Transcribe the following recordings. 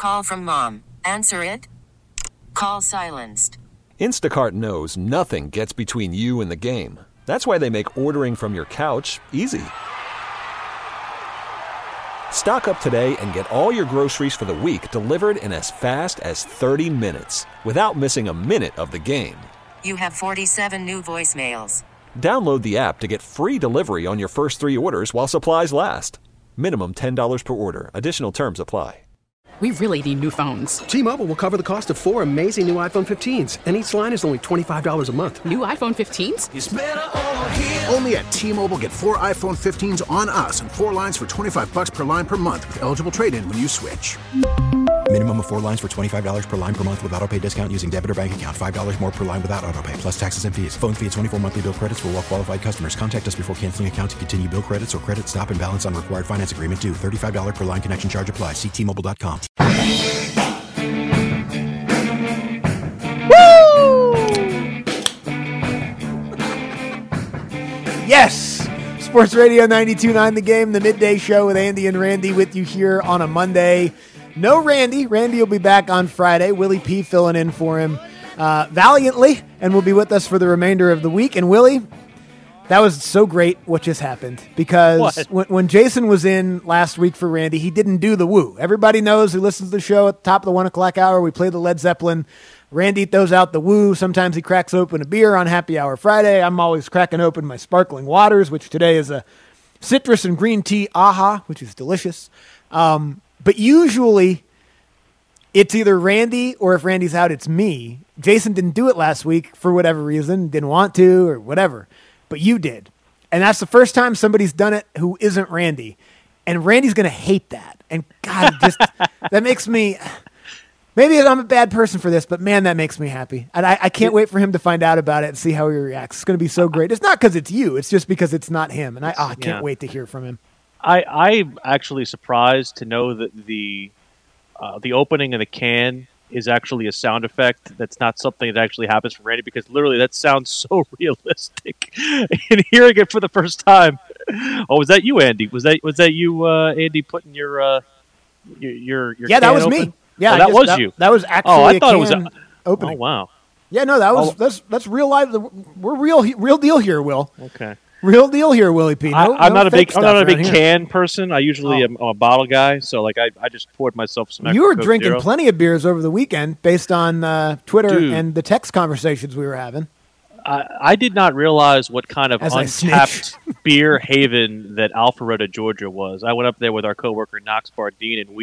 Call from mom. Answer it. Call silenced. Instacart knows nothing gets between you and the game. That's why they make ordering from your couch easy. Stock up today and get all your groceries for the week delivered in as fast as 30 minutes without missing a minute of the game. You have 47 new voicemails. Download the app to get free delivery on your first 3 orders while supplies last. Minimum $10 per order. Additional terms apply. We really need new phones. T-Mobile will cover the cost of 4 amazing new iPhone 15s, and each line is only $25 a month. New iPhone 15s? It's better over here. Only at T-Mobile, get 4 iPhone 15s on us and 4 lines for $25 per line per month with eligible trade-in when you switch. Minimum of 4 lines for $25 per line per month with autopay discount using debit or bank account. $5 more per line without autopay, plus taxes and fees. Phone fee at 24 monthly bill credits for well-qualified customers. Contact us before canceling account to continue bill credits or credit stop and balance on required finance agreement due. $35 per line connection charge applies. See T-Mobile.com. Woo! Yes! Sports Radio 92.9 The Game, the midday show with Andy and Randy with you here on a Monday. No Randy. Randy will be back on Friday. Willie P filling in for him valiantly and will be with us for the remainder of the week. And Willie, that was so great what just happened because when Jason was in last week for Randy, he didn't do the woo. Everybody knows who listens to the show at the top of the 1 o'clock hour. We play the Led Zeppelin. Randy throws out the woo. Sometimes he cracks open a beer on Happy Hour Friday. I'm always cracking open my sparkling waters, which today is a citrus and green tea aha, which is delicious. But usually it's either Randy or if Randy's out, it's me. Jason didn't do it last week for whatever reason, didn't want to or whatever, but you did. And that's the first time somebody's done it who isn't Randy. And Randy's going to hate that. And God, just that makes me, maybe I'm a bad person for this, but man, that makes me happy. And I can't wait for him to find out about it and see how he reacts. It's going to be so great. It's not because it's you. It's just because it's not him. And I can't wait to hear from him. I'm actually surprised to know that the opening of the can is actually a sound effect. That's not something that actually happens for Randy because literally that sounds so realistic. And hearing it for the first time, oh, was that you, Andy? Was that you, Andy, putting your yeah, that was open? me. Yeah, that was you. That was actually I thought it was opening. Oh wow. Yeah, no, that's real life. We're real deal here, Will. Okay. Real deal here, Willie P. I'm not a big can person. I usually am a bottle guy, so like I just poured myself some extra You were Coke drinking Zero. plenty of beers over the weekend based on Twitter and the text conversations we were having. I did not realize what kind of As untapped beer haven that Alpharetta, Georgia was. I went up there with our coworker Knox Bardeen, and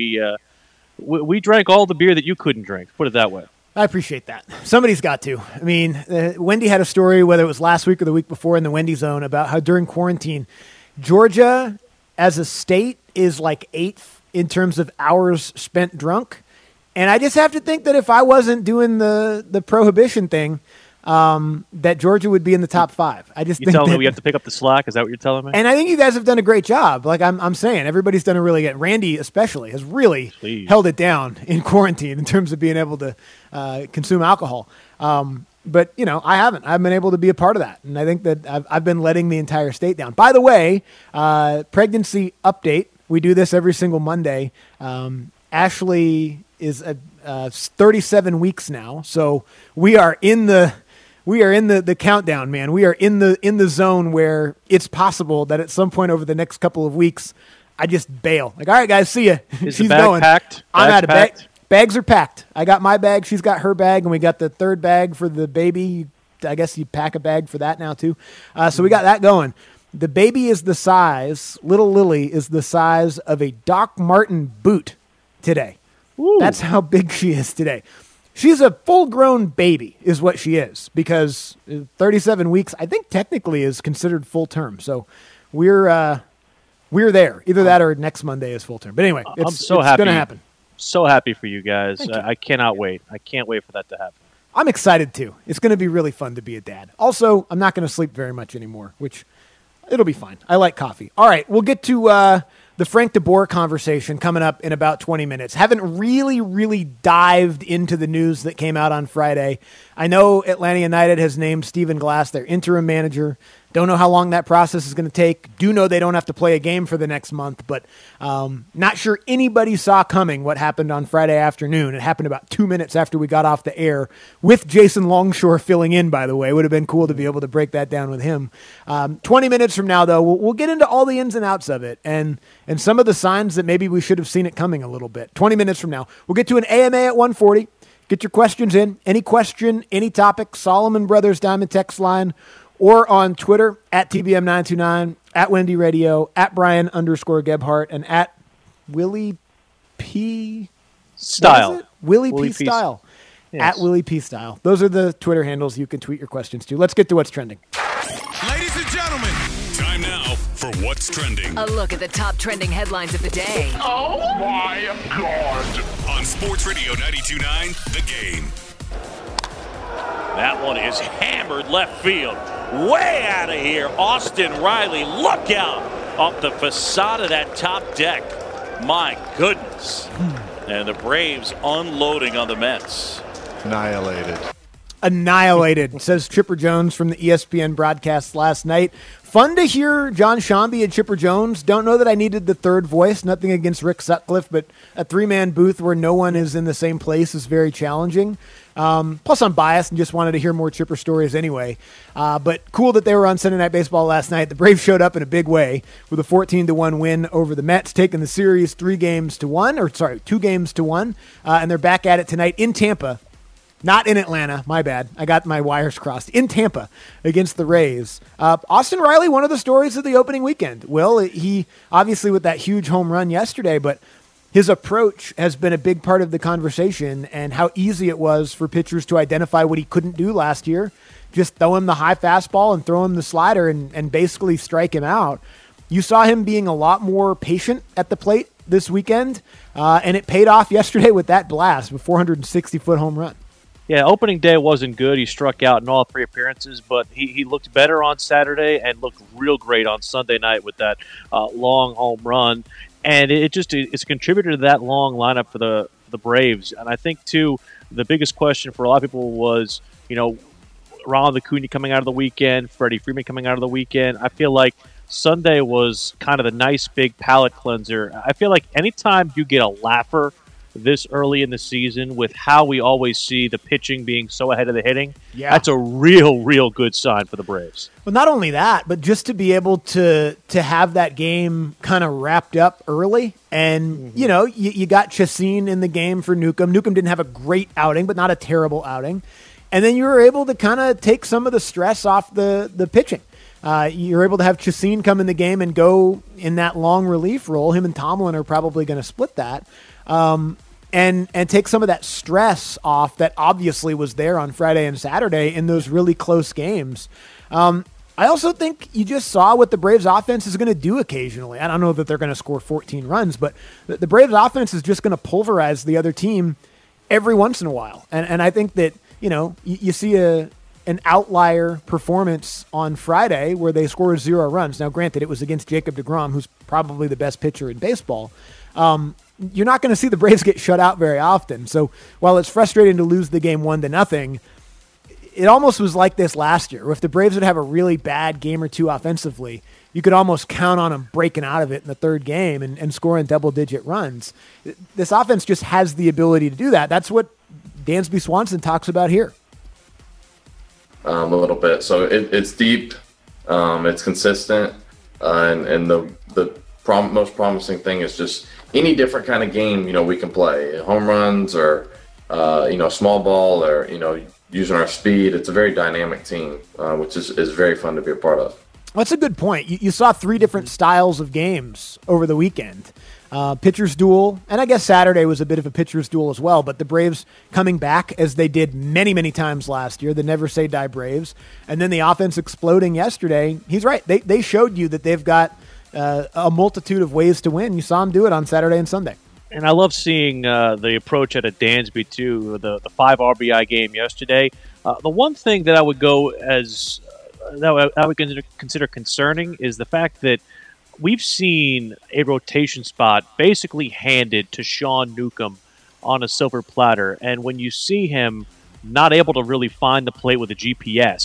we drank all the beer that you couldn't drink. Put it that way. I appreciate that. Somebody's got to. I mean, Wendy had a story, whether it was last week or the week before in the Wendy Zone, about how during quarantine, Georgia as a state is like 8th in terms of hours spent drunk. And I just have to think that if I wasn't doing the prohibition thing, that Georgia would be in the top 5. I just You think telling me we have to pick up the slack? Is that what you're telling me? And I think you guys have done a great job. Like I'm saying, everybody's done a really good. Randy especially has really held it down in quarantine in terms of being able to consume alcohol. But you know, I haven't. I've been able to be a part of that, and I think that I've been letting the entire state down. By the way, pregnancy update. We do this every single Monday. Ashley is 37 weeks now, so we are in the countdown, man. We are in the zone where it's possible that at some point over the next couple of weeks, I just bail. Like, all right, guys, see ya. Is She's the bag going. packed? I'm out of packed? bag. Bags are packed. I got my bag. She's got her bag, and we got the third bag for the baby. I guess you pack a bag for that now too. So we got that going. The baby is the size. Little Lily is the size of a Doc Martin boot today. Ooh. That's how big she is today. She's a full-grown baby is what she is because 37 weeks, I think technically is considered full term. So we're there. Either that or next Monday is full term. But anyway, it's going to happen. So happy for you guys. I cannot wait. I can't wait for that to happen. I'm excited too. It's going to be really fun to be a dad. Also, I'm not going to sleep very much anymore, which it'll be fine. I like coffee. All right, we'll get to the Frank DeBoer conversation coming up in about 20 minutes. Haven't really dived into the news that came out on Friday. I know Atlanta United has named Stephen Glass their interim manager. Don't know how long that process is going to take. Do know they don't have to play a game for the next month, but not sure anybody saw coming what happened on Friday afternoon. It happened about 2 minutes after we got off the air with Jason Longshore filling in, by the way. It would have been cool to be able to break that down with him. 20 minutes from now, though, we'll get into all the ins and outs of it and some of the signs that maybe we should have seen it coming a little bit. 20 minutes from now. We'll get to an AMA at 1:40. Get your questions in. Any question, any topic, Solomon Brothers Diamond text line, or on Twitter, at TBM929, at Wendy Radio, at Brian_Gebhardt, and at Willie P. Style. Willie P. Style. Yes. At Willie P. Style. Those are the Twitter handles you can tweet your questions to. Let's get to what's trending. Ladies and gentlemen, time now for What's Trending. A look at the top trending headlines of the day. Oh my God. On Sports Radio 92.9, The Game. That one is hammered left field. Way out of here. Austin Riley, look out off the facade of that top deck. My goodness. And the Braves unloading on the Mets. Annihilated, says Chipper Jones from the ESPN broadcast last night. Fun to hear John Shambi and Chipper Jones. Don't know that I needed the third voice. Nothing against Rick Sutcliffe, but a three-man booth where no one is in the same place is very challenging. Plus, I'm biased and just wanted to hear more Chipper stories anyway. But cool that they were on Sunday Night Baseball last night. The Braves showed up in a big way with a 14-1 win over the Mets, taking the series 2 games to 1. And they're back at it tonight in Tampa. Not in Atlanta, my bad. I got my wires crossed. In Tampa against the Rays. Austin Riley, one of the stories of the opening weekend. Will, he obviously with that huge home run yesterday, but his approach has been a big part of the conversation and how easy it was for pitchers to identify what he couldn't do last year. Just throw him the high fastball and throw him the slider and basically strike him out. You saw him being a lot more patient at the plate this weekend, and it paid off yesterday with that blast, with a 460-foot home run. Yeah, opening day wasn't good. He struck out in all 3 appearances, but he looked better on Saturday and looked real great on Sunday night with that long home run. And it's a contributor to that long lineup for the Braves. And I think, too, the biggest question for a lot of people was, Ronald Acuna coming out of the weekend, Freddie Freeman coming out of the weekend. I feel like Sunday was kind of the nice big palate cleanser. I feel like anytime you get a laugher this early in the season with how we always see the pitching being so ahead of the hitting, that's a real good sign for the Braves. Well, not only that, but just to be able to have that game kind of wrapped up early. And, you got Chacin in the game for Newcomb. Newcomb didn't have a great outing, but not a terrible outing. And then you were able to kind of take some of the stress off the pitching. You're able to have Chacin come in the game and go in that long relief role. Him and Tomlin are probably going to split that. And take some of that stress off that obviously was there on Friday and Saturday in those really close games. I also think you just saw what the Braves offense is going to do occasionally. I don't know that they're going to score 14 runs, but the Braves offense is just going to pulverize the other team every once in a while. And I think that, you see an outlier performance on Friday where they scored 0 runs. Now, granted, it was against Jacob deGrom, who's probably the best pitcher in baseball. You're not going to see the Braves get shut out very often. So while it's frustrating to lose the game 1-0, it almost was like this last year. If the Braves would have a really bad game or two offensively, you could almost count on them breaking out of it in the third game and scoring double-digit runs. This offense just has the ability to do that. That's what Dansby Swanson talks about here. A little bit. So it's deep, it's consistent, and the most promising thing is just any different kind of game, we can play. Home runs or, small ball or, using our speed. It's a very dynamic team, which is very fun to be a part of. Well, that's a good point. You saw 3 different styles of games over the weekend. Pitcher's duel, and I guess Saturday was a bit of a pitcher's duel as well, but the Braves coming back as they did many, many times last year, the Never Say Die Braves, and then the offense exploding yesterday. He's right. They showed you that they've got a multitude of ways to win. You saw them do it on Saturday and Sunday. And I love seeing the approach at a Dansby, too, the 5 RBI game yesterday. The one thing that I would go as that I would consider concerning is the fact that we've seen a rotation spot basically handed to Sean Newcomb on a silver platter. And when you see him not able to really find the plate with a GPS,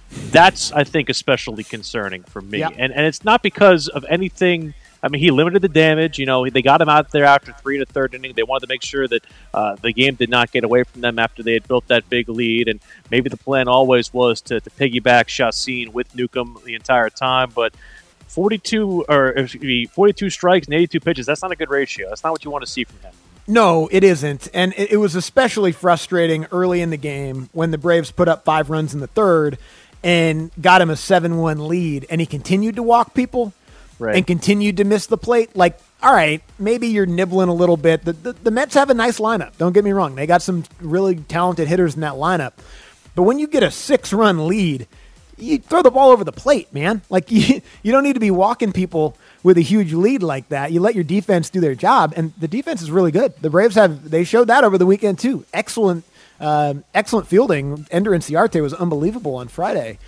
That's, I think, especially concerning for me. Yep. And it's not because of anything. I mean, he limited the damage. They got him out there after 3 and a third inning. They wanted to make sure that the game did not get away from them after they had built that big lead. And maybe the plan always was to piggyback Chacin with Newcomb the entire time. But 42 strikes and 82 pitches, that's not a good ratio. That's not what you want to see from him. No, it isn't. And it was especially frustrating early in the game when the Braves put up 5 runs in the third and got him a 7-1 lead, and he continued to walk people and continued to miss the plate. Like, all right, maybe you're nibbling a little bit. The Mets have a nice lineup. Don't get me wrong. They got some really talented hitters in that lineup. But when you get a 6-run lead, you throw the ball over the plate, man. Like, you don't need to be walking people with a huge lead like that. You let your defense do their job, and the defense is really good. The Braves they showed that over the weekend too. Excellent fielding. Ender Inciarte was unbelievable on Friday.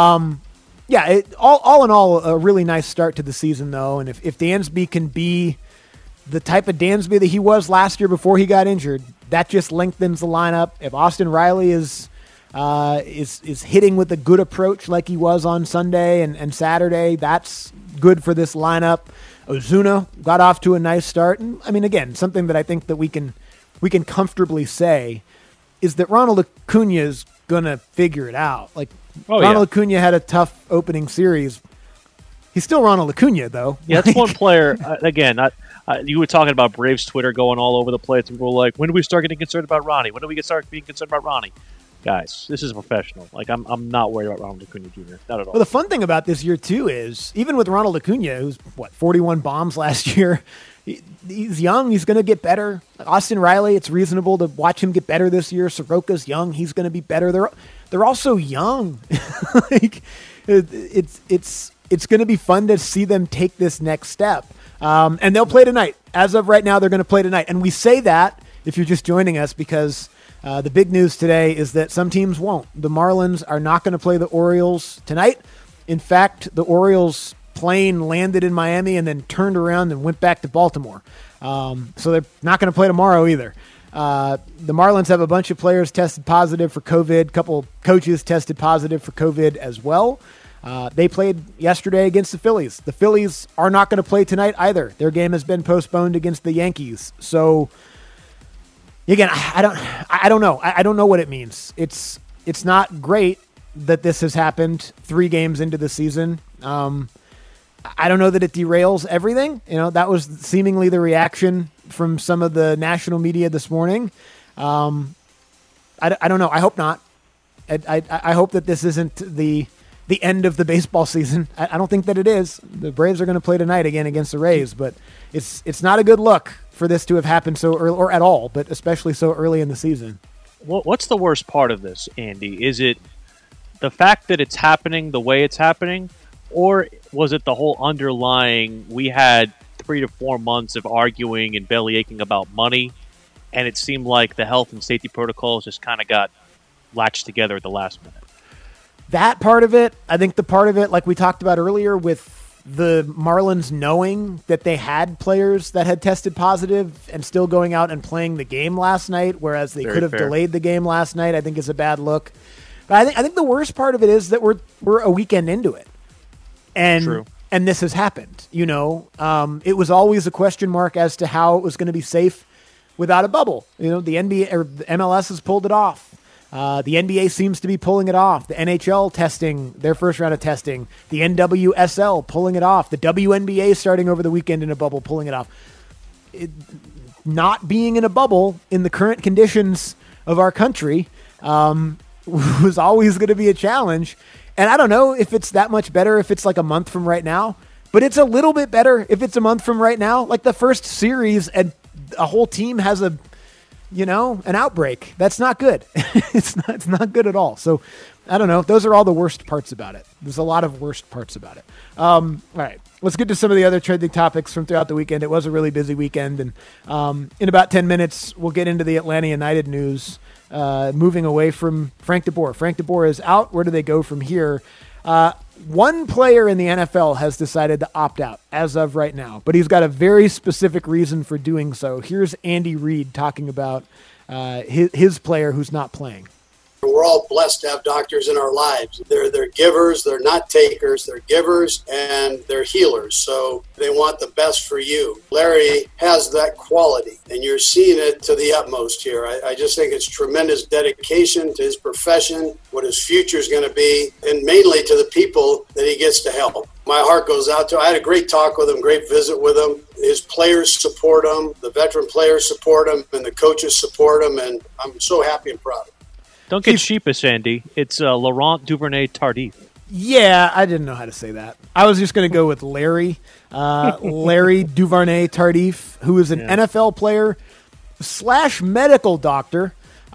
All in all, a really nice start to the season, though. And if Dansby can be the type of Dansby that he was last year before he got injured, that just lengthens the lineup. If Austin Riley is hitting with a good approach like he was on Sunday and Saturday, that's good for this lineup. Ozuna got off to a nice start. And I mean, again, something that I think that we can comfortably say is that Ronald Acuna is going to figure it out. Like, Ronald Acuna had a tough opening series. He's still Ronald Acuna, though. Yeah, that's one player. Again, you were talking about Braves Twitter going all over the place. And people were like, when do we start getting concerned about Ronnie? When do we start being concerned about Ronnie? Guys, this is professional. Like, I'm not worried about Ronald Acuna Jr. Not at all. Well, the fun thing about this year, too, is even with Ronald Acuna, who's, 41 bombs last year, he's young. He's going to get better. Austin Riley, it's reasonable to watch him get better this year. Soroka's young. He's going to be better. They're all so young. Like, it's going to be fun to see them take this next step. And they'll play tonight. As of right now, they're going to play tonight. And we say that, if you're just joining us, because the big news today is that some teams won't. The Marlins are not going to play the Orioles tonight. In fact, the Orioles plane landed in Miami and then turned around and went back to Baltimore. So they're not going to play tomorrow either. The Marlins have a bunch of players tested positive for COVID. A couple coaches tested positive for COVID as well. They played yesterday against the Phillies. The Phillies are not going to play tonight either. Their game has been postponed against the Yankees. So again, I don't know. I don't know what it means. It's not great that this has happened 3 games into the season. I don't know that it derails everything. That was seemingly the reaction from some of the national media this morning. I don't know. I hope not. I hope that this isn't the end of the baseball season. I don't think that it is. The Braves are going to play tonight again against the Rays, but it's not a good look for this to have happened so early, or at all, but especially so early in the season. Well, what's the worst part of this, Andy? Is it the fact that it's happening the way it's happening, or was it the whole underlying, we had 3 to 4 months of arguing and belly aching about money, and it seemed like the health and safety protocols just kind of got latched together at the last minute? That part of it, I think the part of it, like we talked about earlier with the Marlins knowing that they had players that had tested positive and still going out and playing the game last night, whereas they could have delayed the game last night, I think is a bad look. But I think the worst part of it is that we're a weekend into it. And this has happened. It was always a question mark as to how it was going to be safe without a bubble. The NBA or the MLS has pulled it off. The NBA seems to be pulling it off. The NHL testing their first round of testing. The NWSL pulling it off. The WNBA starting over the weekend in a bubble, pulling it off. Not being in a bubble in the current conditions of our country was always going to be a challenge. And I don't know if it's that much better if it's like a month from right now, but it's a little bit better if it's a month from right now. Like the first series and a whole team has an outbreak. That's not good. It's not good at all. So I don't know. Those are all the worst parts about it. There's a lot of worst parts about it. All right, let's get to some of the other trending topics from throughout the weekend. It was a really busy weekend. And in about 10 minutes, we'll get into the Atlanta United news, moving away from Frank DeBoer. Frank DeBoer is out. Where do they go from here? One player in the NFL has decided to opt out as of right now, but he's got a very specific reason for doing so. Here's Andy Reid talking about his player who's not playing. We're all blessed to have doctors in our lives. They're givers, they're not takers, they're givers, and they're healers. So they want the best for you. Larry has that quality, and you're seeing it to the utmost here. I just think it's tremendous dedication to his profession, what his future is going to be, and mainly to the people that he gets to help. My heart goes out to him. I had a great talk with him, great visit with him. His players support him, the veteran players support him, and the coaches support him, and I'm so happy and proud of him. Don't get sheepish, Andy. It's Laurent Duvernay-Tardif. Yeah, I didn't know how to say that. I was just going to go with Larry. Larry Duvernay-Tardif, who is an NFL player / medical doctor,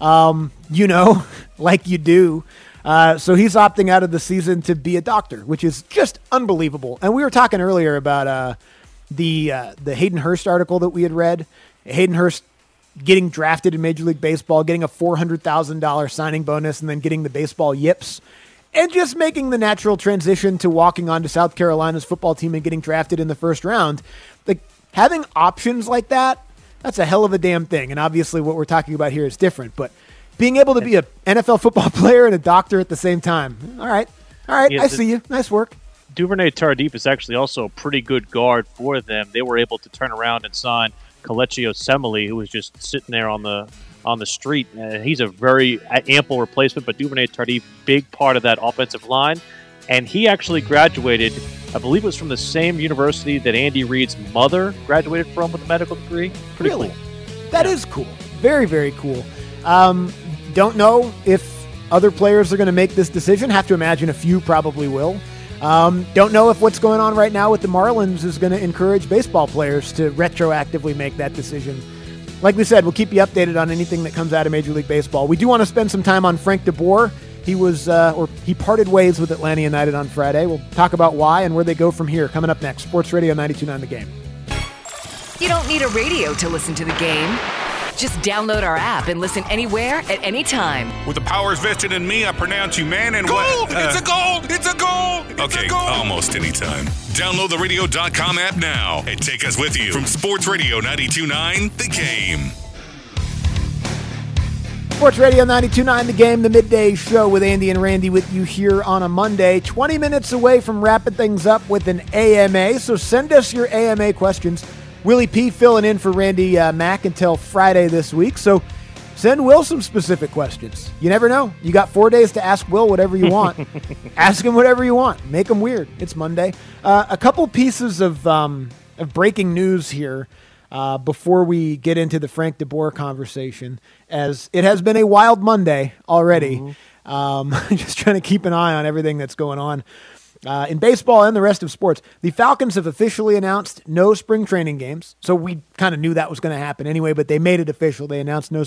like you do. So he's opting out of the season to be a doctor, which is just unbelievable. And we were talking earlier about the Hayden Hurst article that we had read. Hayden Hurst getting drafted in Major League Baseball, getting a $400,000 signing bonus, and then getting the baseball yips, and just making the natural transition to walking onto South Carolina's football team and getting drafted in the first round. Like, having options like that, that's a hell of a damn thing. And obviously what we're talking about here is different, but being able to be an NFL football player and a doctor at the same time. All right, I see you. Nice work. Duvernay-Tardif is actually also a pretty good guard for them. They were able to turn around and sign Kelechi Osemele, who was just sitting there on the street. He's a very ample replacement, but Duvernay-Tardif, big part of that offensive line. And he actually graduated, I believe it was from the same university that Andy Reid's mother graduated from with a medical degree. Pretty really cool. That is cool. Very, very cool. Don't know if other players are going to make this decision. Have to imagine a few probably will. Don't know if what's going on right now with the Marlins is going to encourage baseball players to retroactively make that decision. Like we said, we'll keep you updated on anything that comes out of Major League Baseball. We do want to spend some time on Frank DeBoer. He parted ways with Atlanta United on Friday. We'll talk about why and where they go from here. Coming up next, Sports Radio 92.9 The Game. You don't need a radio to listen to the game. Just download our app and listen anywhere at any time. With the powers vested in me, I pronounce you man and goal! what? It's a goal! It's a goal! It's okay, a goal! Almost anytime. Download the radio.com app now and take us with you from Sports Radio 92.9 The Game. Sports Radio 92.9 The Game, the midday show with Andy and Randy with you here on a Monday. 20 minutes away from wrapping things up with an AMA, so send us your AMA questions. Willie P filling in for Randy Mack until Friday this week, so send Will some specific questions. You never know. You got 4 days to ask Will whatever you want. Ask him whatever you want. Make him weird. It's Monday. A couple pieces of breaking news here before we get into the Frank DeBoer conversation, as it has been a wild Monday already. Just trying to keep an eye on everything that's going on in baseball and the rest of sports. The Falcons have officially announced no spring training games. So we kind of knew that was going to happen anyway, but they made it official. They announced no no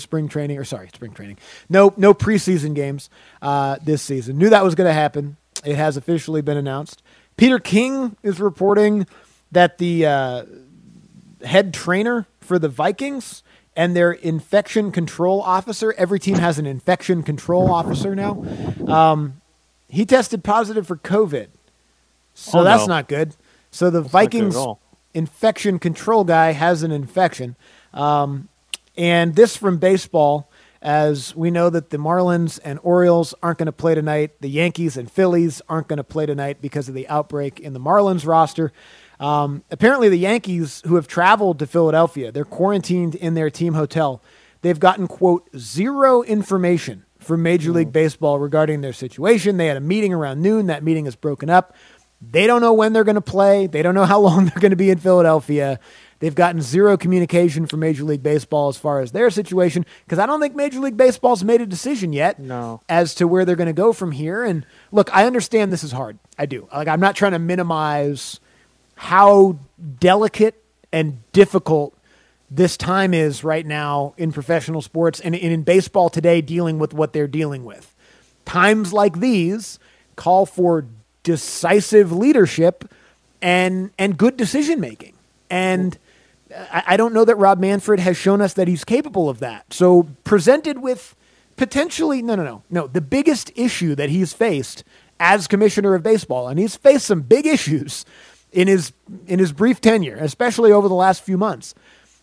preseason games this season. Knew that was going to happen. It has officially been announced. Peter King is reporting that the head trainer for the Vikings and their infection control officer, every team has an infection control officer now, he tested positive for COVID. So that's not good. So the Vikings infection control guy has an infection. And this from baseball, as we know that the Marlins and Orioles aren't going to play tonight. The Yankees and Phillies aren't going to play tonight because of the outbreak in the Marlins roster. Apparently the Yankees, who have traveled to Philadelphia, they're quarantined in their team hotel. They've gotten, quote, zero information from Major League Baseball regarding their situation. They had a meeting around noon. That meeting is broken up. They don't know when they're going to play. They don't know how long they're going to be in Philadelphia. They've gotten zero communication from Major League Baseball as far as their situation, because I don't think Major League Baseball's made a decision yet as to where they're going to go from here. And look, I understand this is hard. I do. Like, I'm not trying to minimize how delicate and difficult this time is right now in professional sports and in baseball today, dealing with what they're dealing with. Times like these call for decisive leadership and good decision making. And I don't know that Rob Manfred has shown us that he's capable of that. So presented with potentially, the biggest issue that he's faced as commissioner of baseball, and he's faced some big issues in his brief tenure, especially over the last few months.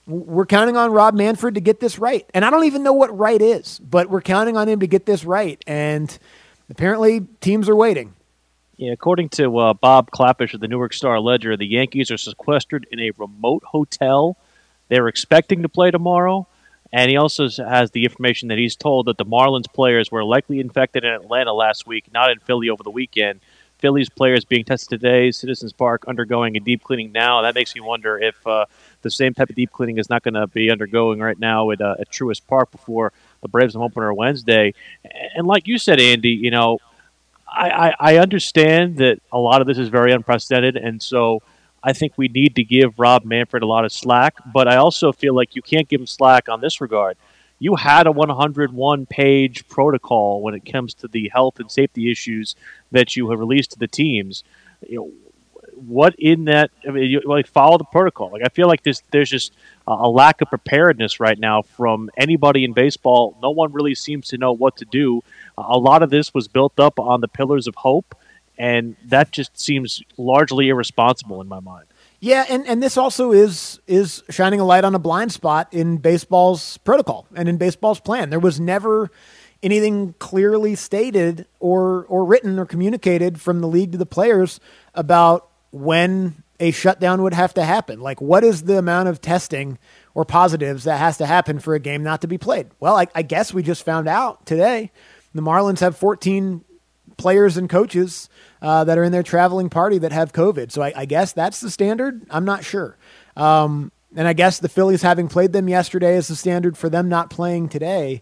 we're counting on Rob Manfred to get this right. And I don't even know what right is, but we're counting on him to get this right. And apparently teams are waiting. Yeah, according to Bob Clappish of the Newark Star-Ledger, the Yankees are sequestered in a remote hotel. They're expecting to play tomorrow. And he also has the information that he's told that the Marlins players were likely infected in Atlanta last week, not in Philly over the weekend. Phillies players being tested today, Citizens Park undergoing a deep cleaning now. That makes me wonder if the same type of deep cleaning is not going to be undergoing right now at Truist Park before the Braves opener Wednesday. And like you said, Andy, I understand that a lot of this is very unprecedented, and so I think we need to give Rob Manfred a lot of slack, but I also feel like you can't give him slack on this regard. You had a 101-page protocol when it comes to the health and safety issues that you have released to the teams. What in that? I mean, you follow the protocol. I feel like there's just a lack of preparedness right now from anybody in baseball. No one really seems to know what to do. A lot of this was built up on the pillars of hope, and that just seems largely irresponsible in my mind. Yeah, and this also is shining a light on a blind spot in baseball's protocol and in baseball's plan. There was never anything clearly stated or written or communicated from the league to the players about when a shutdown would have to happen. Like, what is the amount of testing or positives that has to happen for a game not to be played? Well, I guess we just found out today. The Marlins have 14 players and coaches that are in their traveling party that have COVID. So I guess that's the standard. I'm not sure. And I guess the Phillies having played them yesterday is the standard for them not playing today.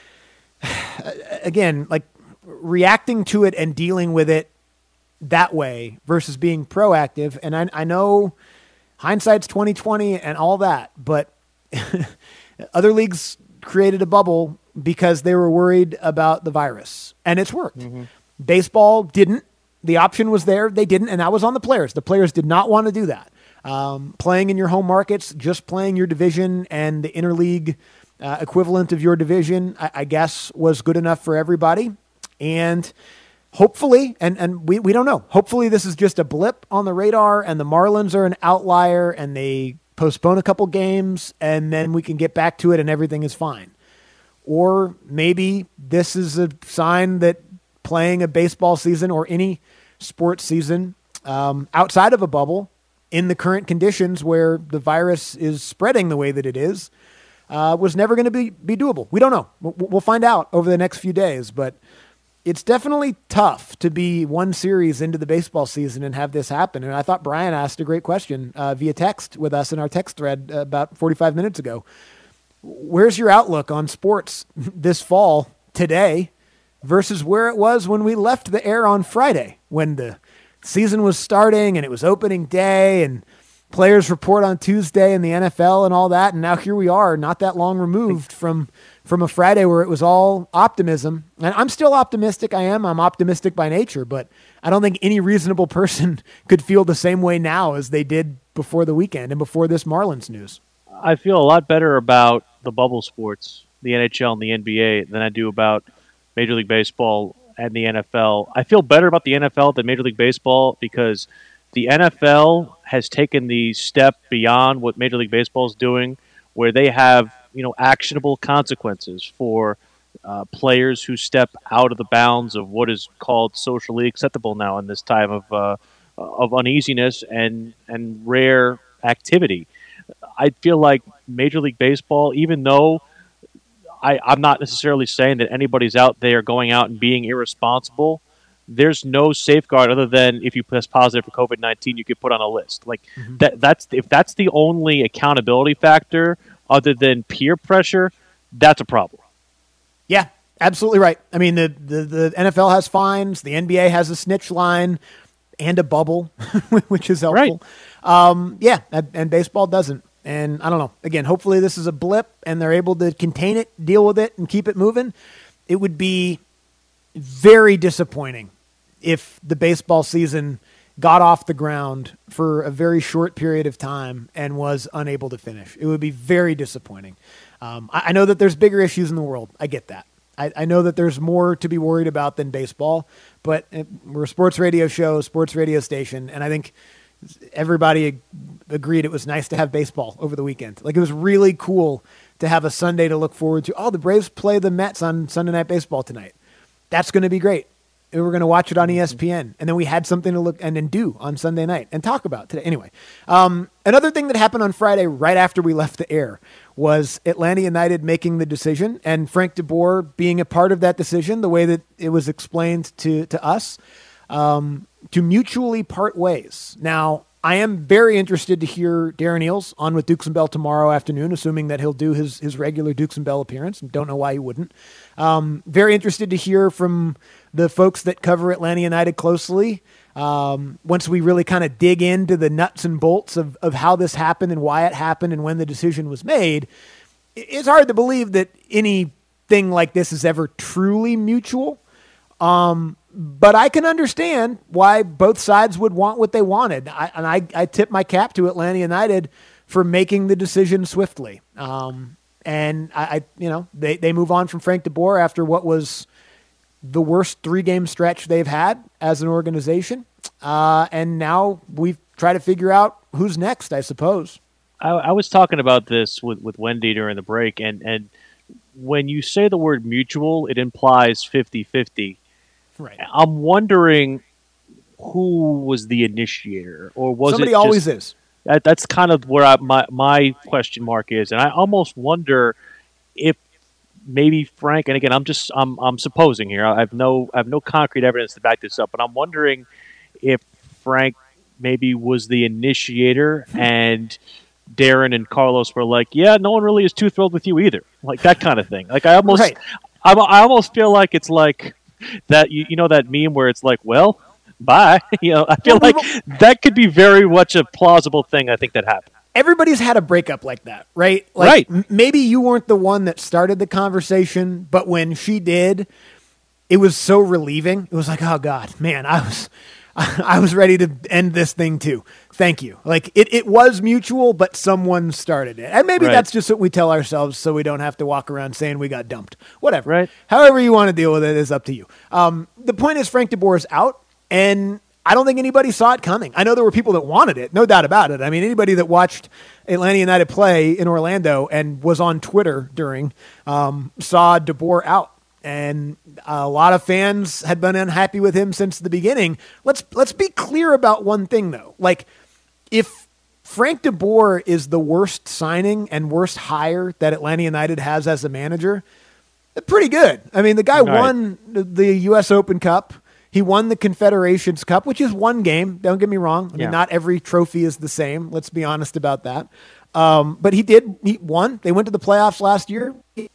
Again, like reacting to it and dealing with it that way versus being proactive. And I know hindsight's 20/20 and all that, but other leagues created a bubble because they were worried about the virus, and it's worked. Mm-hmm. Baseball didn't. The option was there. They didn't, and that was on the players. The players did not want to do that. Playing in your home markets, just playing your division and the interleague equivalent of your division, I guess, was good enough for everybody. And hopefully, and we don't know, hopefully this is just a blip on the radar and the Marlins are an outlier and they postpone a couple games and then we can get back to it and everything is fine. Or maybe this is a sign that playing a baseball season or any sports season outside of a bubble in the current conditions where the virus is spreading the way that it is was never going to be doable. We don't know. We'll find out over the next few days, but it's definitely tough to be one series into the baseball season and have this happen. And I thought Brian asked a great question via text with us in our text thread about 45 minutes ago. Where's your outlook on sports this fall today versus where it was when we left the air on Friday, when the season was starting and it was opening day and players report on Tuesday in the NFL and all that. And now here we are, not that long removed from a Friday where it was all optimism. And I'm still optimistic. I'm optimistic by nature, but I don't think any reasonable person could feel the same way now as they did before the weekend and before this Marlins news. I feel a lot better about the bubble sports, the NHL and the NBA, than I do about Major League Baseball and the NFL. I feel better about the NFL than Major League Baseball because the NFL has taken the step beyond what Major League Baseball is doing, where they have, actionable consequences for players who step out of the bounds of what is called socially acceptable now in this time of uneasiness and rare activity. I feel like Major League Baseball, even though I'm not necessarily saying that anybody's out there going out and being irresponsible, there's no safeguard other than if you test positive for COVID-19, you get put on a list. Like if that's the only accountability factor other than peer pressure, that's a problem. Yeah, absolutely right. I mean, the NFL has fines, the NBA has a snitch line and a bubble, which is helpful. Right. And baseball doesn't. And I don't know. Again, hopefully this is a blip and they're able to contain it, deal with it, and keep it moving. It would be very disappointing if the baseball season got off the ground for a very short period of time and was unable to finish. It would be very disappointing. I know that there's bigger issues in the world. I get that. I know that there's more to be worried about than baseball, but we're a sports radio show, sports radio station, and I think everybody agreed it was nice to have baseball over the weekend. Like, it was really cool to have a Sunday to look forward to. Oh, the Braves play the Mets on Sunday Night Baseball tonight. That's going to be great. And we're going to watch it on ESPN. And then we had something to look and do on Sunday night and talk about today. Anyway, another thing that happened on Friday right after we left the air was Atlanta United making the decision and Frank DeBoer being a part of that decision, the way that it was explained to us, to mutually part ways. Now, I am very interested to hear Darren Eales on with Dukes and Bell tomorrow afternoon, assuming that he'll do his regular Dukes and Bell appearance. Don't know why he wouldn't. Very interested to hear from the folks that cover Atlanta United closely. Once we really kind of dig into the nuts and bolts of how this happened and why it happened and when the decision was made, it's hard to believe that anything like this is ever truly mutual. But I can understand why both sides would want what they wanted. I tip my cap to Atlanta United for making the decision swiftly. And they move on from Frank DeBoer after what was the worst 3-game stretch they've had as an organization. And now we try to figure out who's next, I suppose. I was talking about this with Wendy during the break, and when you say the word mutual, it implies 50-50. Right. I'm wondering who was the initiator, or was somebody it just, always is. That's kind of where my question mark is, and I almost wonder if maybe Frank. And again, I'm supposing here. I have no concrete evidence to back this up, but I'm wondering if Frank maybe was the initiator, and Darren and Carlos were like, "Yeah, no one really is too thrilled with you either," like that kind of thing. Like I almost feel like it's like that. You know that meme where it's like, "Well, bye." I feel like that could be very much a plausible thing. I think that happened. Everybody's had a breakup like that, right? Right. Maybe you weren't the one that started the conversation, but when she did, it was so relieving. It was like, oh God, man, I was ready to end this thing too. Thank you. Like it was mutual, but someone started it. And maybe that's just what we tell ourselves so we don't have to walk around saying we got dumped. Whatever. Right. However you want to deal with it is up to you. The point is Frank DeBoer is out, and I don't think anybody saw it coming. I know there were people that wanted it, no doubt about it. I mean, anybody that watched Atlanta United play in Orlando and was on Twitter during saw DeBoer out. And a lot of fans had been unhappy with him since the beginning. Let's be clear about one thing, though. Like, if Frank DeBoer is the worst signing and worst hire that Atlanta United has as a manager, pretty good. I mean, the guy won the U.S. Open Cup. He won the Confederations Cup, which is one game. Don't get me wrong. I mean, not every trophy is the same. Let's be honest about that. But he won. They went to the playoffs last year.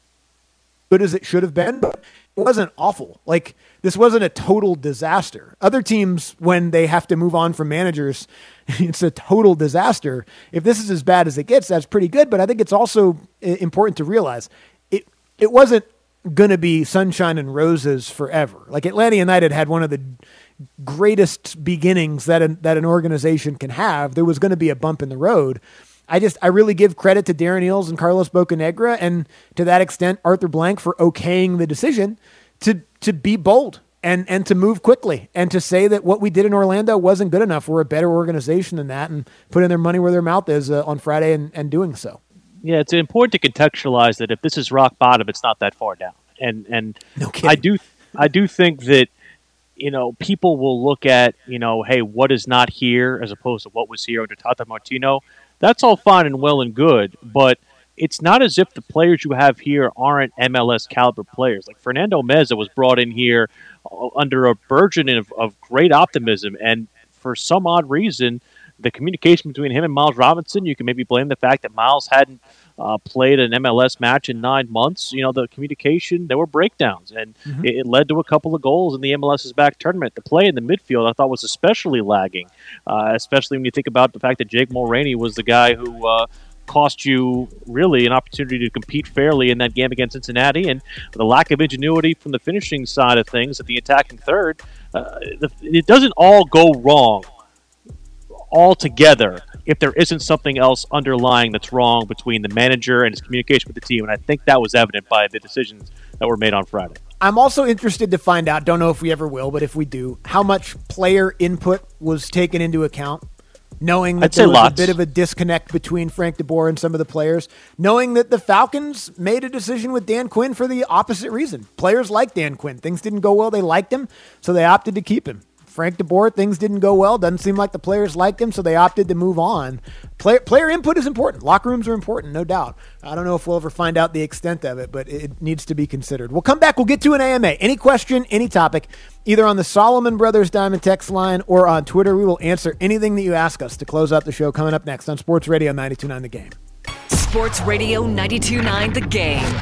Good as it should have been, but it wasn't awful. Like, this wasn't a total disaster. Other teams, when they have to move on from managers, it's a total disaster. If this is as bad as it gets, that's pretty good. But I think it's also important to realize it wasn't going to be sunshine and roses forever. Like, Atlanta United had one of the greatest beginnings that an organization can have. There was going to be a bump in the road. I really give credit to Darren Eales and Carlos Bocanegra, and to that extent, Arthur Blank, for okaying the decision to be bold and to move quickly and to say that what we did in Orlando wasn't good enough. We're a better organization than that, and putting their money where their mouth is on Friday and doing so. Yeah, it's important to contextualize that if this is rock bottom, it's not that far down. And no kidding. I do think that, people will look at, hey, what is not here as opposed to what was here under Tata Martino. That's all fine and well and good, but it's not as if the players you have here aren't MLS caliber players. Like Fernando Meza was brought in here under a burgeoning of great optimism, and for some odd reason, the communication between him and Miles Robinson, you can maybe blame the fact that Miles hadn't played an MLS match in 9 months. The communication, there were breakdowns, and it led to a couple of goals in the MLS's back tournament. The play in the midfield, I thought, was especially lagging, especially when you think about the fact that Jake Mulroney was the guy who cost you really an opportunity to compete fairly in that game against Cincinnati, and the lack of ingenuity from the finishing side of things at the attacking third. It doesn't all go wrong altogether if there isn't something else underlying that's wrong between the manager and his communication with the team, and I think that was evident by the decisions that were made on Friday. I'm also interested to find out, don't know if we ever will, but if we do, how much player input was taken into account knowing that I'd say there was lots. a bit of a disconnect between Frank DeBoer and some of the players, knowing that the Falcons made a decision with Dan Quinn for the opposite reason. Players liked Dan Quinn. Things didn't go well. They liked him, so they opted to keep him. Frank DeBoer, things didn't go well. Doesn't seem like the players liked him, so they opted to move on. Player input is important. Locker rooms are important, no doubt. I don't know if we'll ever find out the extent of it, but it needs to be considered. We'll come back. We'll get to an AMA. Any question, any topic, either on the Solomon Brothers Diamond text line or on Twitter. We will answer anything that you ask us to close out the show coming up next on Sports Radio 92.9 The Game. Sports Radio 92.9 The Game.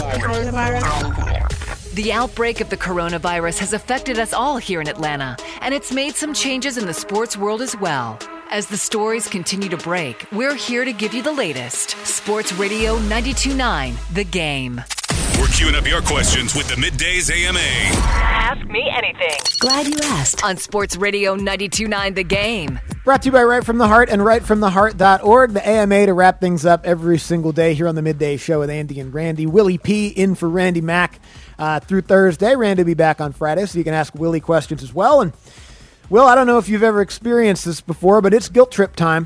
The outbreak of the coronavirus has affected us all here in Atlanta, and it's made some changes in the sports world as well. As the stories continue to break, we're here to give you the latest. Sports Radio 92.9 The Game. We're queuing up your questions with the Middays AMA. Ask me anything. Glad you asked. On Sports Radio 92.9 The Game. Brought to you by Right From The Heart and rightfromtheheart.org. The AMA to wrap things up every single day here on the Midday Show with Andy and Randy. Willie P in for Randy Mack through Thursday. Randy will be back on Friday, so you can ask Willie questions as well. And Will, I don't know if you've ever experienced this before, but it's guilt trip time.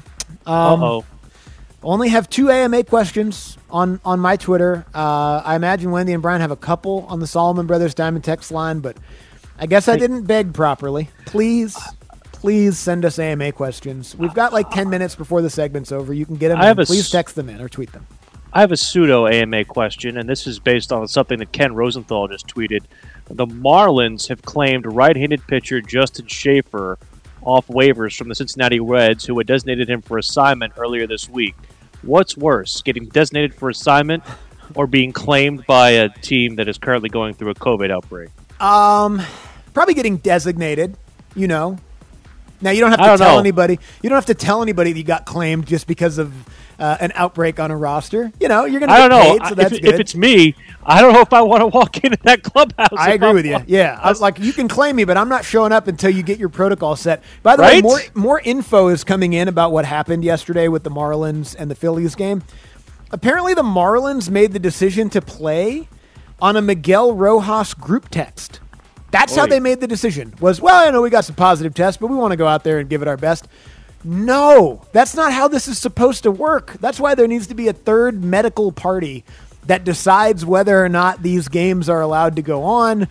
Only have 2 AMA questions on my Twitter. I imagine Wendy and Brian have a couple on the Solomon Brothers Diamond text line, but I guess I didn't beg properly. Please send us AMA questions. We've got like 10 minutes before the segment's over. You can get them in. Please text them in or tweet them. I have a pseudo AMA question, and this is based on something that Ken Rosenthal just tweeted. The Marlins have claimed right-handed pitcher Justin Schaefer off waivers from the Cincinnati Reds, who had designated him for assignment earlier this week. What's worse, getting designated for assignment or being claimed by a team that is currently going through a COVID outbreak? Probably getting designated, you know. Now, you don't have to tell anybody. You don't have to tell anybody that you got claimed just because of an outbreak on a roster. You know, you're going to get paid, so that's good. If it's me, I don't know if I want to walk into that clubhouse. I agree with you. Yeah. I was like, you can claim me, but I'm not showing up until you get your protocol set. By the way, more info is coming in about what happened yesterday with the Marlins and the Phillies game. Apparently, the Marlins made the decision to play on a Miguel Rojas group text. That's how they made the decision. I know we got some positive tests, but we want to go out there and give it our best. No, that's not how this is supposed to work. That's why there needs to be a third medical party that decides whether or not these games are allowed to go on.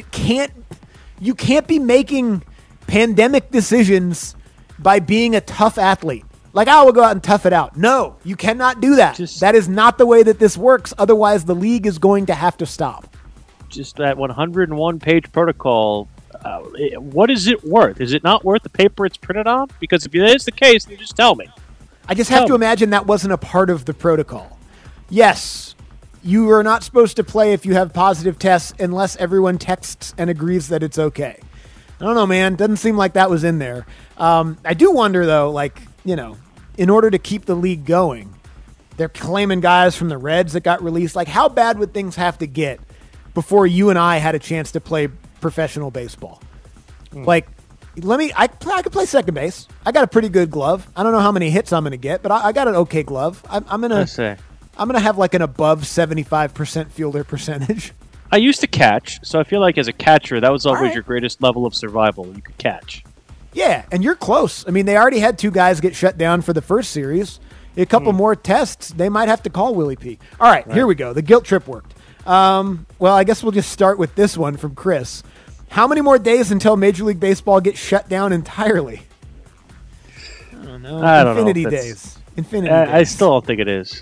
You can't be making pandemic decisions by being a tough athlete. Like, we'll go out and tough it out. No, you cannot do that. That is not the way that this works. Otherwise, the league is going to have to stop. Just that 101-page protocol, what is it worth? Is it not worth the paper it's printed on? Because if that is the case, then you just tell me. I just have to imagine that wasn't a part of the protocol. Yes, you are not supposed to play if you have positive tests unless everyone texts and agrees that it's okay. I don't know, man. Doesn't seem like that was in there. I do wonder, though, in order to keep the league going, they're claiming guys from the Reds that got released. Like, how bad would things have to get before you and I had a chance to play professional baseball? Like, I could play second base. I got a pretty good glove. I don't know how many hits I'm going to get, but I got an okay glove. I'm going to have like an above 75% fielder percentage. I used to catch, so I feel like as a catcher, that was always your greatest level of survival. You could catch. Yeah, and you're close. I mean, they already had 2 guys get shut down for the first series. A couple more tests, they might have to call Willie P. All right, here we go. The guilt trip worked. Well, I guess we'll just start with this one from Chris. How many more days until Major League Baseball gets shut down entirely? I don't know. Infinity days. I still don't think it is.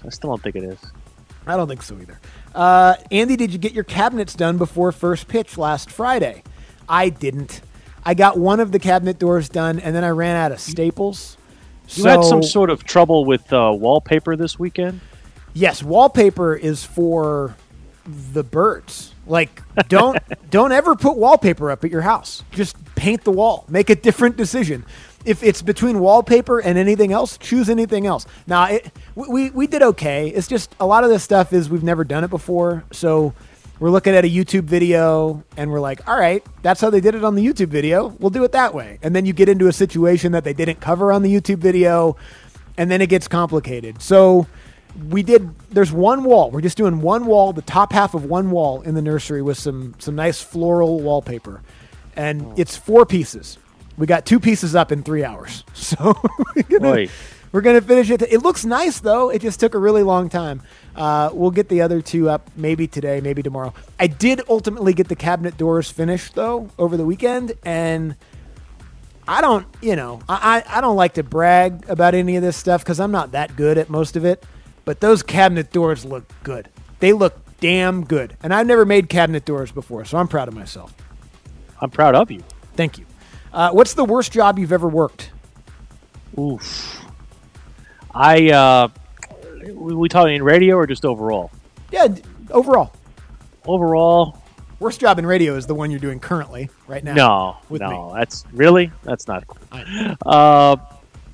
I don't think so either. Andy, did you get your cabinets done before first pitch last Friday? I didn't. I got one of the cabinet doors done, and then I ran out of staples. You had some sort of trouble with wallpaper this weekend? Yes, wallpaper is for the birds. Like, don't ever put wallpaper up at your house. Just paint the wall. Make a different decision. If it's between wallpaper and anything else, choose anything else. Now, we did okay. It's just a lot of this stuff is we've never done it before. So we're looking at a YouTube video and we're like, all right, that's how they did it on the YouTube video. We'll do it that way. And then you get into a situation that they didn't cover on the YouTube video, and then it gets complicated. So there's one wall. We're just doing one wall, the top half of one wall in the nursery with some nice floral wallpaper. And it's 4 pieces. We got 2 pieces up in 3 hours. So we're gonna finish it. It looks nice though. It just took a really long time. We'll get the other 2 up maybe today, maybe tomorrow. I did ultimately get the cabinet doors finished though over the weekend, and I don't like to brag about any of this stuff because I'm not that good at most of it. But those cabinet doors look good. They look damn good. And I've never made cabinet doors before, so I'm proud of myself. I'm proud of you. Thank you. What's the worst job you've ever worked? Oof. We talking in radio or just overall? Yeah, overall. Overall. Worst job in radio is the one you're doing currently, right now. No, that's not cool.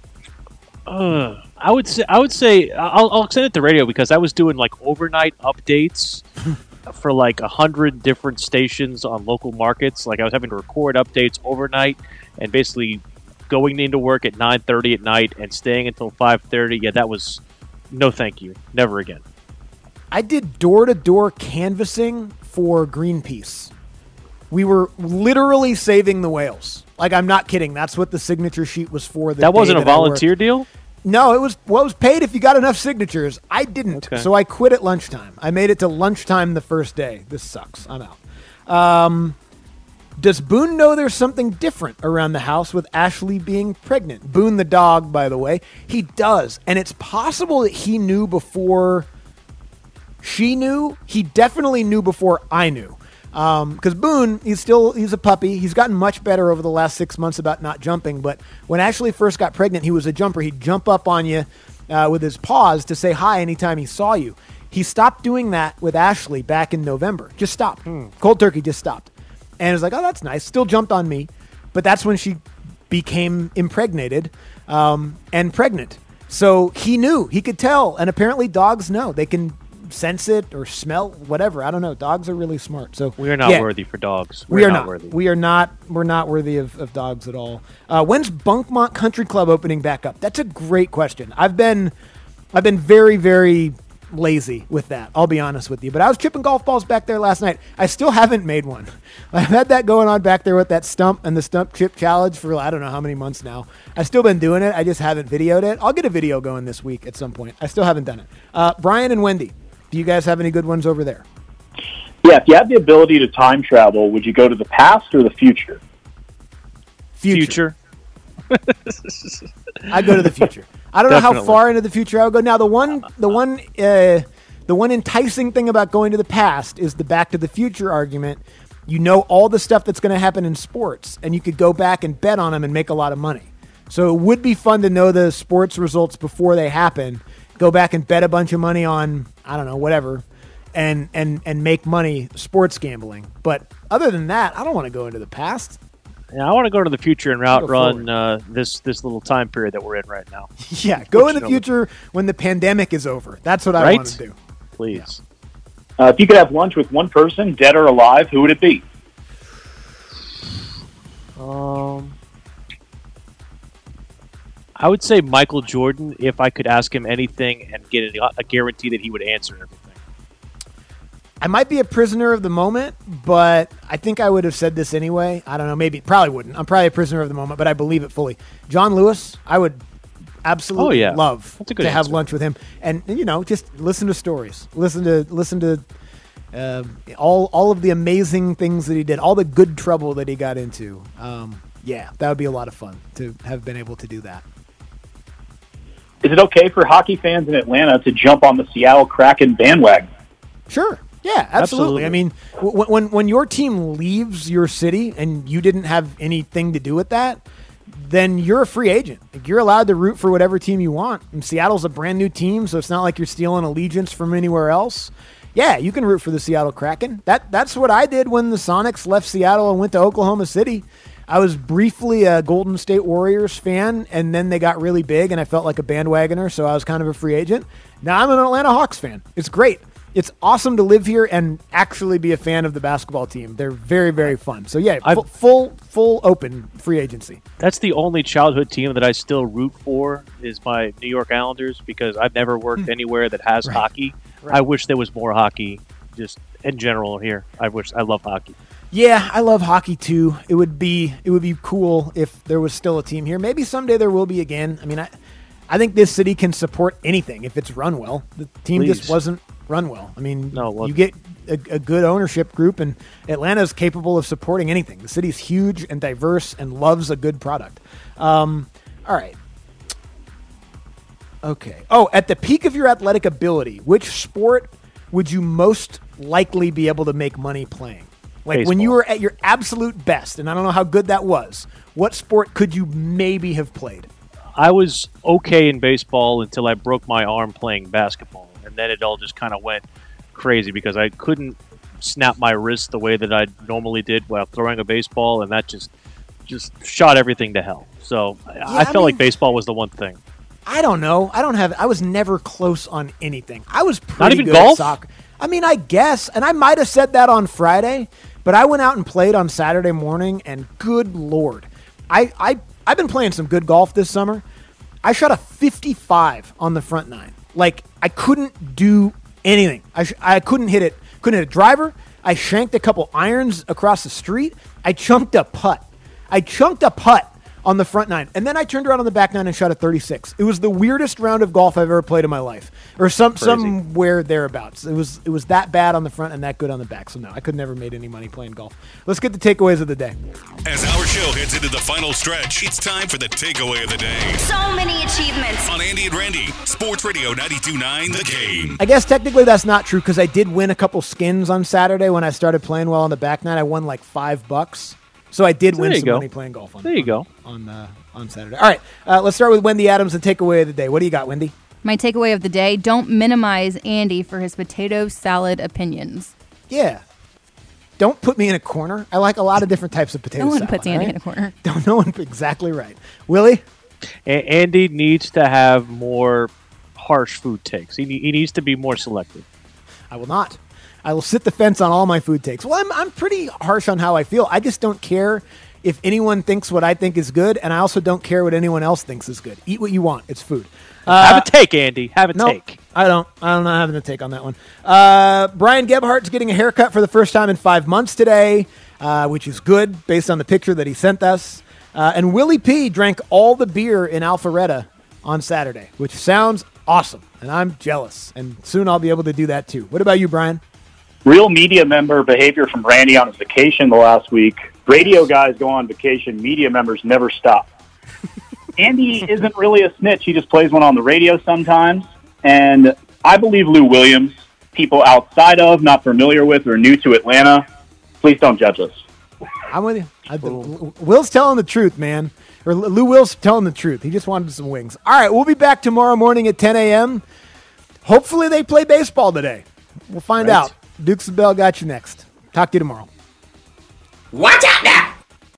I would say I'll extend it to radio because I was doing like overnight updates for like 100 different stations on local markets. Like I was having to record updates overnight and basically going into work at 9:30 at night and staying until 5:30. Yeah, that was no thank you. Never again. I did door-to-door canvassing for Greenpeace. We were literally saving the whales. Like, I'm not kidding. That's what the signature sheet was for. That wasn't a volunteer deal? No, it was paid if you got enough signatures. I didn't, so I quit at lunchtime. I made it to lunchtime the first day. This sucks. I'm out. Does Boone know there's something different around the house with Ashley being pregnant? Boone the dog, by the way. He does, and it's possible that he knew before she knew. He definitely knew before I knew. Because Boone, he's a puppy. He's gotten much better over the last 6 months about not jumping. But when Ashley first got pregnant, he was a jumper. He'd jump up on you with his paws to say hi anytime he saw you. He stopped doing that with Ashley back in November. Just stopped. Cold turkey, just stopped. And it was like, oh, that's nice. Still jumped on me. But that's when she became impregnated and pregnant. So he knew. He could tell. And apparently dogs know. They can sense it or smell whatever. I don't know. Dogs are really smart. So we are not worthy for dogs. We are not worthy. We're not worthy of dogs at all. When's Bunkmont Country Club opening back up? That's a great question. I've been very, very lazy with that. I'll be honest with you. But I was chipping golf balls back there last night. I still haven't made one. I've had that going on back there with that stump and the stump chip challenge for I don't know how many months now. I've still been doing it. I just haven't videoed it. I'll get a video going this week at some point. I still haven't done it. Brian and Wendy, do you guys have any good ones over there? Yeah, if you had the ability to time travel, would you go to the past or the future? Future. I'd go to the future. I don't know how far into the future I would go. Now, the one enticing thing about going to the past is the Back to the Future argument. You know all the stuff that's going to happen in sports, and you could go back and bet on them and make a lot of money. So it would be fun to know the sports results before they happen. Go back and bet a bunch of money on, I don't know, whatever, and make money sports gambling. But other than that, I don't want to go into the past. Yeah, I want to go to the future and outrun this little time period that we're in right now. Yeah, go in the future when the pandemic is over. That's what I want to do. Please. Yeah. If you could have lunch with one person, dead or alive, who would it be? I would say Michael Jordan if I could ask him anything and get a guarantee that he would answer everything. I might be a prisoner of the moment, but I think I would have said this anyway. I don't know. Probably wouldn't. I'm probably a prisoner of the moment, but I believe it fully. John Lewis, I would absolutely love to have lunch with him. And, just listen to stories. Listen to all of the amazing things that he did, all the good trouble that he got into. That would be a lot of fun to have been able to do that. Is it okay for hockey fans in Atlanta to jump on the Seattle Kraken bandwagon? Sure. Yeah, absolutely. I mean, when your team leaves your city and you didn't have anything to do with that, then you're a free agent. Like, you're allowed to root for whatever team you want. And Seattle's a brand new team, so it's not like you're stealing allegiance from anywhere else. Yeah, you can root for the Seattle Kraken. That's what I did when the Sonics left Seattle and went to Oklahoma City. I was briefly a Golden State Warriors fan, and then they got really big, and I felt like a bandwagoner, so I was kind of a free agent. Now I'm an Atlanta Hawks fan. It's great. It's awesome to live here and actually be a fan of the basketball team. They're very, very fun. So, yeah, full open free agency. That's the only childhood team that I still root for is my New York Islanders because I've never worked anywhere that has hockey. Right. I wish there was more hockey just in general here. I love hockey. Yeah, I love hockey too. It would be cool if there was still a team here. Maybe someday there will be again. I mean, I think this city can support anything if it's run well. The team just wasn't run well. I mean, you get a good ownership group, and Atlanta's capable of supporting anything. The city's huge and diverse and loves a good product. All right. Okay. Oh, at the peak of your athletic ability, which sport would you most likely be able to make money playing? Like Baseball. When you were at your absolute best, and I don't know how good that was, what sport could you maybe have played? I was okay in baseball until I broke my arm playing basketball, and then it all just kind of went crazy because I couldn't snap my wrist the way that I normally did while throwing a baseball, and that just shot everything to hell. So I felt like baseball was the one thing. I don't know. I was never close on anything. I was pretty Not even good golf? at soccer. I mean, I guess, and I might have said that on Friday, but I went out and played on Saturday morning, and good Lord. I've been playing some good golf this summer. I shot a 55 on the front nine. Like, I couldn't do anything. I couldn't hit it. Couldn't hit a driver. I shanked a couple irons across the street. I chunked a putt on the front nine. And then I turned around on the back nine and shot a 36. It was the weirdest round of golf I've ever played in my life. Or somewhere thereabouts. It was that bad on the front and that good on the back. So no, I could never made any money playing golf. Let's get the takeaways of the day. As our show heads into the final stretch, it's time for the takeaway of the day. So many achievements. On Andy and Randy, Sports Radio 92.9 The Game. I guess technically that's not true because I did win a couple skins on Saturday when I started playing well on the back nine. I won like $5. So I did win some money playing golf on Saturday. All right, let's start with Wendy Adams, the takeaway of the day. What do you got, Wendy? My takeaway of the day, don't minimize Andy for his potato salad opinions. Yeah. Don't put me in a corner. I like a lot of different types of potato salad. No one puts Andy in a corner. No one, exactly right. Willie? Andy needs to have more harsh food takes. He needs to be more selective. I will not. I will sit the fence on all my food takes. Well, I'm pretty harsh on how I feel. I just don't care if anyone thinks what I think is good, and I also don't care what anyone else thinks is good. Eat what you want. It's food. Have a take, Andy. Have a take. I'm not having a take on that one. Brian Gebhardt's getting a haircut for the first time in 5 months today, which is good based on the picture that he sent us. And Willie P. drank all the beer in Alpharetta on Saturday, which sounds awesome, and I'm jealous. And soon I'll be able to do that too. What about you, Brian? Real media member behavior from Randy on his vacation the last week. Radio guys go on vacation. Media members never stop. Andy isn't really a snitch. He just plays one on the radio sometimes. And I believe Lou Williams, people outside of, not familiar with, or new to Atlanta, please don't judge us. I'm with you. Will's telling the truth, man. Or Lou Will's telling the truth. He just wanted some wings. All right, we'll be back tomorrow morning at 10 a.m. Hopefully they play baseball today. We'll find out. Dukes and Bell got you next. Talk to you tomorrow. Watch out now!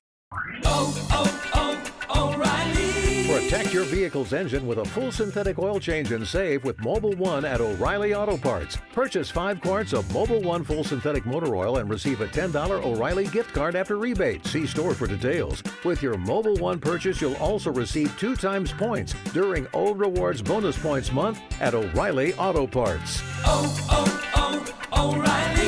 Protect your vehicle's engine with a full synthetic oil change and save with Mobil 1 at O'Reilly Auto Parts. Purchase 5 quarts of Mobil 1 full synthetic motor oil and receive a $10 O'Reilly gift card after rebate. See store for details. With your Mobil 1 purchase, you'll also receive 2 times points during O Rewards Bonus Points Month at O'Reilly Auto Parts. O'Reilly.